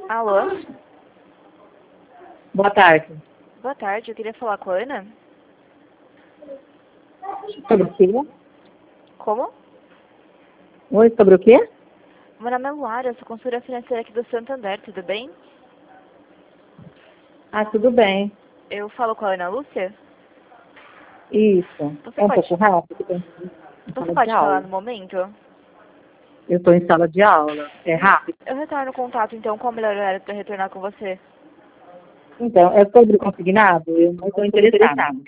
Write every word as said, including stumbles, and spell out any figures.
Alô? Boa tarde. Boa tarde, eu queria falar com a Ana. Sobre o quê? Como? Oi, sobre o quê? Meu nome é Luara, eu sou consultora financeira aqui do Santander, tudo bem? Ah, tudo bem. Eu falo com a Ana Lúcia? Isso. Você É um pode, pouco rápido? Eu estou em você sala de pode falar aula. no momento? Eu estou em sala de aula. É rápido? Eu retorno o contato, então, qual o melhor horário para retornar com você? Então, é sobre o consignado? Eu não estou interessada.